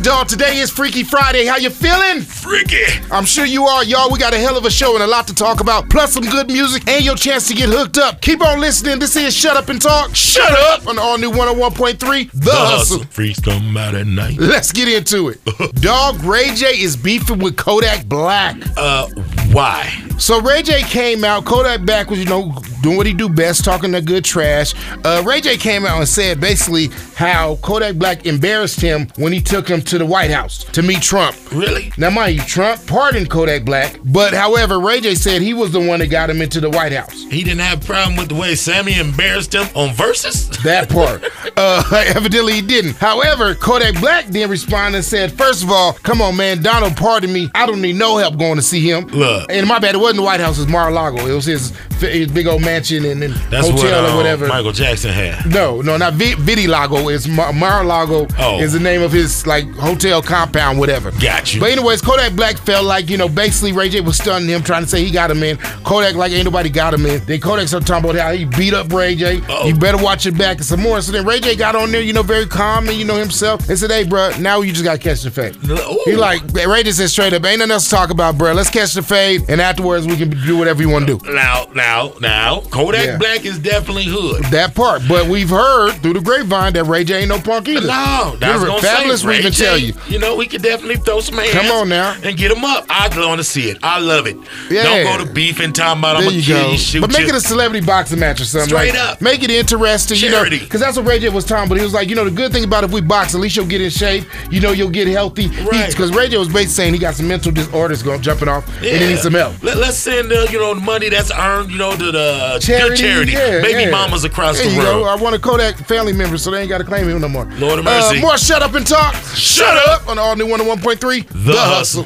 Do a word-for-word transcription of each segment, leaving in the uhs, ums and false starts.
dog. Today is Freaky Friday. How you feeling? Freaky. I'm sure you are, y'all. We got a hell of a show and a lot to talk about, plus some good music and your chance to get hooked up. Keep on listening. This is Shut Up and Talk. Shut up. On the all new one oh one point three, The, The Hustle. Hustle. Freaks come out at night. Let's get into it. Dog, Ray J is beefing with Kodak Black. Uh, why? So Ray J came out. Kodak Black was, you know, doing what he do best, talking that good trash. Uh, Ray J came out and said basically how Kodak Black embarrassed him when he took him to the White House to meet Trump. Really? Now, mind you, Trump pardoned Kodak Black, but however, Ray J said he was the one that got him into the White House. He didn't have a problem with the way Sammy embarrassed him on Versus? That part. uh, evidently he didn't. However, Kodak Black then responded and said, first of all, come on, man, Donald pardoned me. I don't need no help going to see him. Look. And my bad, it wasn't the White House, it was Mar-a-Lago. It was his, his big old mansion and, and That's hotel what, um, or whatever. Michael Jackson had. No, no, not v- Vidi-Lago. It's Mar- Mar-a-Lago Oh. is the name of his like hotel compound, whatever. Got you. But anyways, Kodak Black felt like, you know, basically Ray J was stunning him, trying to say he got him in. Kodak like ain't nobody got him in. Then Kodak started talking about how he beat up Ray J. Uh-oh. You better watch it back and some more. So then Ray J got on there, you know, very calm and you know himself and said, hey, bro, now you just got to catch the fade. Ooh. He like, Ray J said straight up, ain't nothing else to talk about, bro. Let's catch the fade and afterwards we can do whatever you want to do. Now, now, now, Kodak Yeah. Black is definitely hood. That part. But we've heard through the grapevine that Ray J ain't no punk either. No, that's Remember, gonna Fabulous say, will Ray even J, tell you. You know, we could definitely throw some hands. Come on now. And get him up. I want to see it. I love it. Yeah. Don't go to beef and talking about I'm There a you kid, go. shoot But make you. it a celebrity boxing match or something. Straight like, up. Make it interesting, Charity. you know, because that's what Ray J was talking about. He was like, you know, the good thing about if we box, at least you'll get in shape. You know, you'll get healthy. Right. Because Ray J was basically saying he got some mental disorders going jumping off, Yeah. and he needs some help. Let, let's send uh, you know the money that's earned, you know, to the Charity, good charity, yeah, baby yeah. mamas across There the you world. go. I want a Kodak family member, so they ain't got to claim him no more. Lord of mercy. Uh, more Shut Up and Talk. Shut up. On the all new one oh one point three, The Hustle.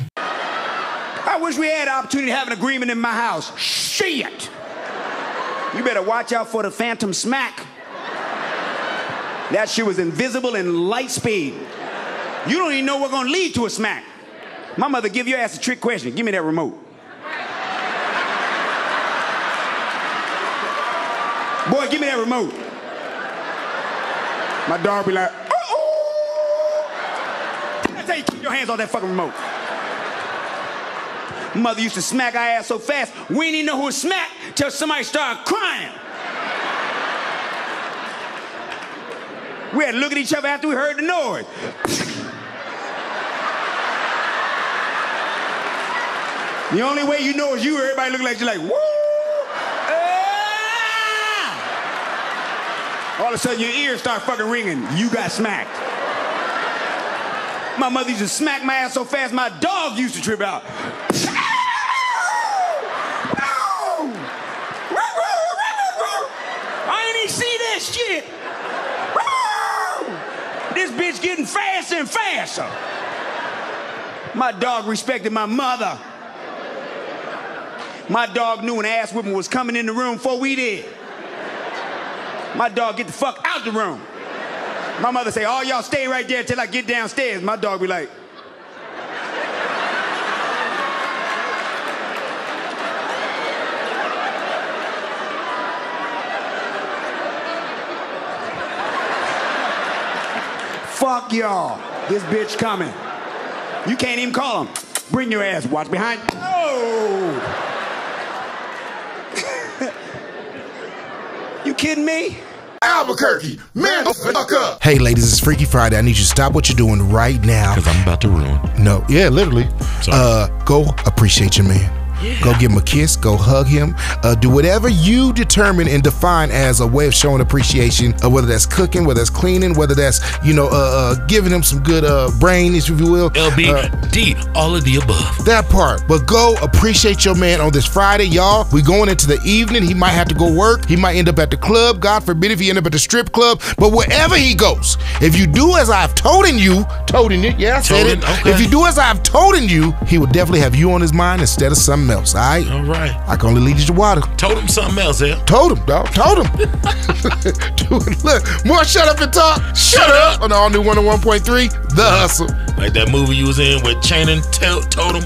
I wish we had the opportunity to have an agreement in my house. Shit! You better watch out for the phantom smack. That shit was invisible and light speed. You don't even know what's gonna lead to a smack. My mother give your ass a trick question. Give me that remote. Boy, give me that remote. My dog be like, uh-oh. I tell you, keep your hands off that fucking remote. Mother used to smack our ass so fast, we didn't even know who was smacked till somebody started crying. We had to look at each other after we heard the noise. The only way you know is you, everybody look like you're like, woo! Ah! All of a sudden your ears start fucking ringing. You got smacked. My mother used to smack my ass so fast, my dog used to trip out. I ain't even see that shit. This bitch getting faster and faster. My dog respected my mother. My dog knew an ass whipping was coming in the room before we did. My dog get the fuck out the room. My mother say, all y'all stay right there till I get downstairs. My dog be like, fuck y'all. This bitch coming. You can't even call him. Bring your ass. Watch behind. Oh. You kidding me? Albuquerque, man, the fuck up. Hey, ladies, it's Freaky Friday. I need you to stop what you're doing right now. Because I'm about to ruin. No, yeah, literally. Sorry. Uh, go appreciate your man. Yeah. Go give him a kiss. Go hug him. Uh, do whatever you determine and define as a way of showing appreciation. Uh, whether that's cooking, whether that's cleaning, whether that's you know uh, uh, giving him some good uh, brain, if you will. L B Uh, D, all of the above. That part. But go appreciate your man on this Friday, y'all. We going into the evening. He might have to go work. He might end up at the club. God forbid if he end up at the strip club. But wherever he goes, if you do as I've told you, told you, yeah, I said it. Told it, okay. If you do as I've told you, he will definitely have you on his mind instead of something else. All right. All right. I can only lead you to water. Told him something else, eh? Told him, dog. Told him. Dude, look, more Shut Up and Talk. Shut up. On the all new one oh one point three, The Hustle. Like that movie you was in with Channing Tatum.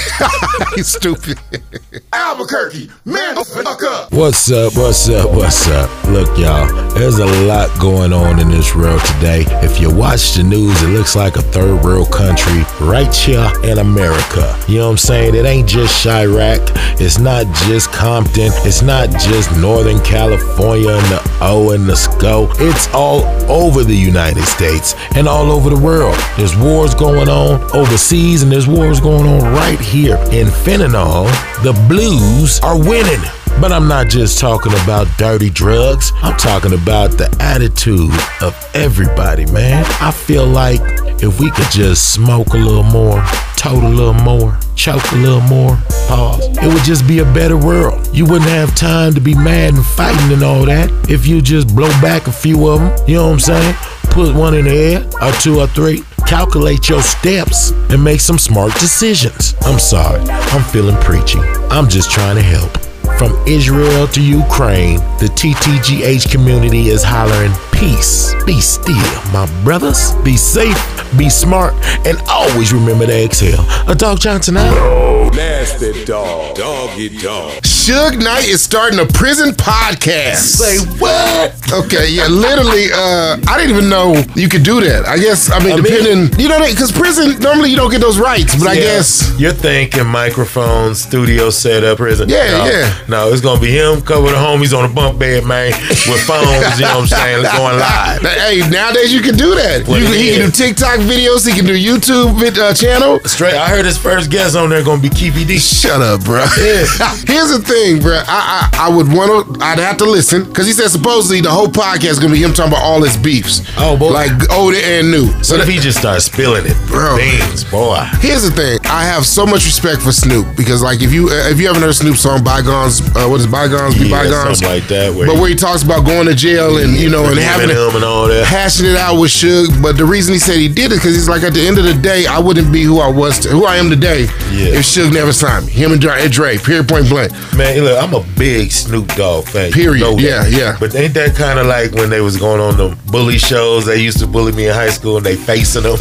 He's stupid. Albuquerque, man, the fuck up. What's up, what's up, what's up? Look, y'all, there's a lot going on in this world today. If you watch the news, it looks like a third world country right here in America. You know what I'm saying? It ain't just Chirac. It's not just Compton. It's not just Northern California and the O and the S C O. It's all over the United States and all over the world. There's wars going on overseas and there's wars going on right here. In fentanyl, the blues are winning. But I'm not just talking about dirty drugs. I'm talking about the attitude of everybody, man. I feel like if we could just smoke a little more, tote a little more, choke a little more, pause, it would just be a better world. You wouldn't have time to be mad and fighting and all that if you just blow back a few of them. You know what I'm saying? Put one in the air, or two or three. Calculate your steps and make some smart decisions. I'm sorry, I'm feeling preachy. I'm just trying to help. From Israel to Ukraine, the T T G H community is hollering, peace, be still, my brothers. Be safe, be smart, and always remember to exhale. A Dog Johnson out. Oh, nasty dog, doggy dog. Suge Knight is starting a prison podcast. Say what? Okay, yeah, literally, uh, I didn't even know you could do that. I guess, I mean, I mean- depending, you know, because prison, normally you don't get those rights, but I Yeah. guess. You're thinking microphone, studio setup, prison. Yeah, no, yeah. No, it's gonna be him, couple of the homies on a bunk bed, man, with phones, you know what I'm saying, going live. Hey, nowadays you can do that. What You it can, he can do is. TikTok videos, he can do YouTube vid- uh, channel. Straight, I heard his first guest on there gonna be Keefy D. Shut up, bro. Yeah. Here's the thing, bro. I I, I would want to. I'd have to listen because he said supposedly the whole podcast is gonna be him talking about all his beefs. Oh, boy. like old and new. So What if that, he just starts spilling it? Bro. Beans, boy. here's the thing. I have so much respect for Snoop because, like, if you uh, if you haven't heard Snoop's song "Bygones," uh, what is bygones be Yeah, bygones, something like that. Where but where he talks about going to jail and you know and having him and all that. hashing it out with Suge. But the reason he said he did it because he's like, at the end of the day, I wouldn't be who I was, to, who I am today, Yeah. if Suge never signed me. Him and Dre, and Dre, period, point blank. Man, look, I'm a big Snoop Dogg fan. Period. You know that. Yeah, yeah. But ain't that kind of like when they was going on the bully shows? They used to bully me in high school and they facing them.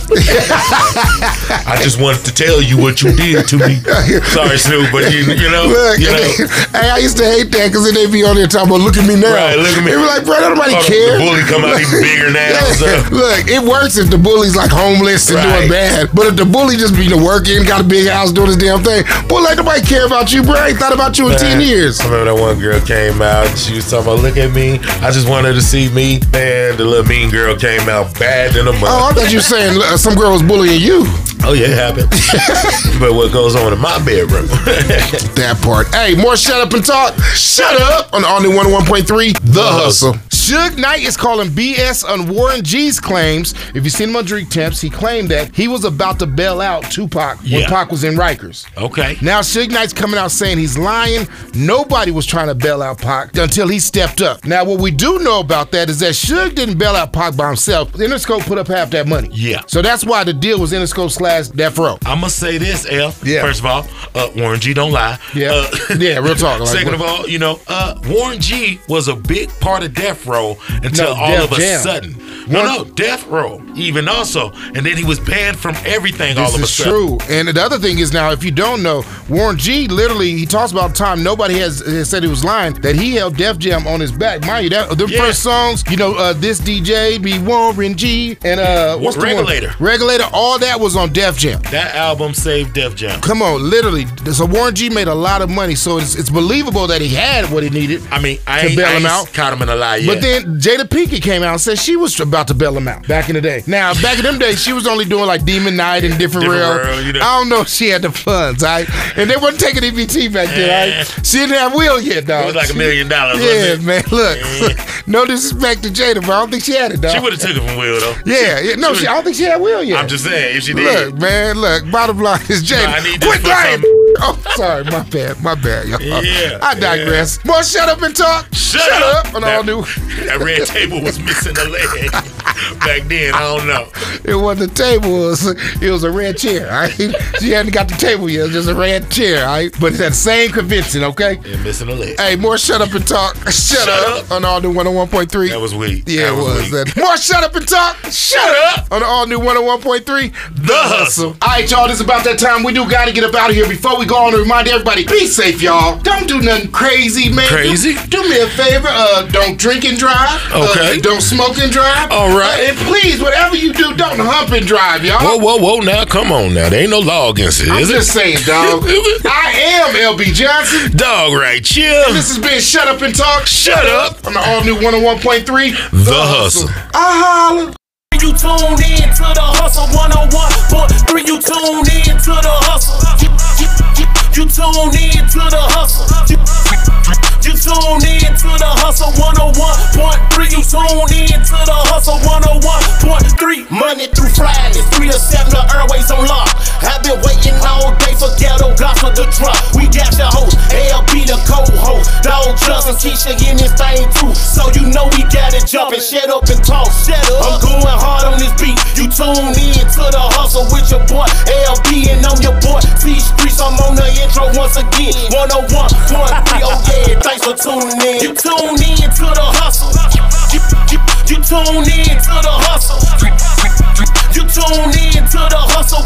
I just wanted to tell you what you did to me. Sorry, Snoop, but you, you know, Look, you know. hey, I used to hate that because then they be on there talking about, look at me now. Right, look at me. They be like, bro, nobody Oh, care. The bully come out even bigger now. Yeah. So. Look, it works if the bully's like homeless and Right. doing bad. But if the bully just be working, got a big house, doing his damn thing, boy, like nobody care about you, bro. I ain't thought about you in ten Man, years. I remember that one girl came out and she was talking about, look at me. I just wanted to see me. Man, the little mean girl came out bad in a month. Oh, I thought you were saying uh, some girl was bullying you. Oh, yeah, it happened. But what goes on in my bedroom? That part. Hey, more shut up and talk. Shut up on the all new one oh one point three The Hustle. Suge Knight is calling B S on Warren G's claims. If you seen him on Drink Temps, he claimed that he was about to bail out Tupac when Yeah. Pac was in Rikers. Okay. Now Suge Knight's coming out saying he's lying. Nobody was trying to bail out Pac until he stepped up. Now what we do know about that is that Suge didn't bail out Pac by himself. Interscope put up half that money. Yeah. So that's why the deal was Interscope slash Death Row. I'm gonna say this, L. Yeah. First of all, uh, Warren G don't lie. Yeah. Uh, Yeah, real talk. Like, second of all, you know, uh, Warren G was a big part of Death Row until No, all Def of a Jam. sudden. No, Warren- no, Death Row even also, and then he was banned from everything all This of a is sudden. true. And the other thing is now, if you don't know, Warren G literally, he talks about the time nobody has, has said he was lying, that he held Def Jam on his back. Mind you, that the Yeah. first songs, you know, uh, This D J, be Warren G, and uh, what's the one? Regulator. Regulator, all that was on Def Jam. That album saved Def Jam. Come on, literally. So Warren G made a lot of money, so it's, it's believable that he had what he needed. I mean, I To ain't, bail I him ain't out. caught him in a lie yet. But then Jada Pinkett came out and said she was about to bail him out back in the day. Now, back in them days, she was only doing like Demon Night and Different, Different World. World, you know. I don't know if she had the funds, all right? And they wasn't taking E B T back then, all Eh. right? She didn't have Will yet, dog. it was like a million dollars. Yeah, wasn't it? man, look. Eh. No disrespect to Jada, but I don't think she had it, dog. She would have took it from Will though. Yeah, yeah, no, She she, I don't think she had Will yet. I'm just saying, if she did. Look, man, look, bottom line is Jada. Nah, I need this Quit for lying. something. Oh, sorry, my bad, my bad, y'all. Yeah, I digress. Yeah. More shut up and talk. Shut, shut up. up. On that, all new. That red table was missing a leg back then. I don't know. It wasn't a table. It was, it was a red chair. All right? She hadn't got the table yet. It was just a red chair. All right? But it's that same convincing, okay? Yeah, missing a leg. Hey, more shut up and talk. Shut, shut up. up on all new one oh one point three. That was weak. Yeah, that it was. was That. More shut up and talk. Shut, shut up on the all new one oh one point three. The Hustle. All right, y'all. This is about that time. We do got to get up out of here. Before we go on, to remind everybody, be safe, y'all. Don't do nothing crazy, man. Crazy? Do, do me a favor. Uh, don't drink and drive. Okay. Uh, don't smoke and drive. All right. Uh, and please, whatever you do, don't hump and drive, y'all. Whoa, whoa, whoa. Now, come on now. There ain't no law against it, I'm is just it? saying, dog. I am L B Johnson. Dog, right, chill. And this has been Shut Up and Talk. Shut up. On the all new one oh one point three. The, the Hustle. Hustle. I holla. You tune in to the Hustle one oh one point three. You tune in to the Hustle. You, you, you, you tune in to the Hustle. You, you tune in to the Hustle one oh one point three. You tune in to the Hustle one oh one point three. Monday through Friday, three to seven, the airways on lock. I've been waiting all day for ghetto gospel to drop. We got your host, L B the co-host, Dog Johnson, Keisha in this thing too. So you know we got it jumping. Shut up and talk. Shut up. I'm going hard on this beat. You tune in to the Hustle with your boy L B and I'm your boy T Streets. I'm on the intro once again. one oh one point three. Oh yeah, thanks for tuning in. You tune in to the Hustle. You, you, you tune in to the Hustle. You tune in to the Hustle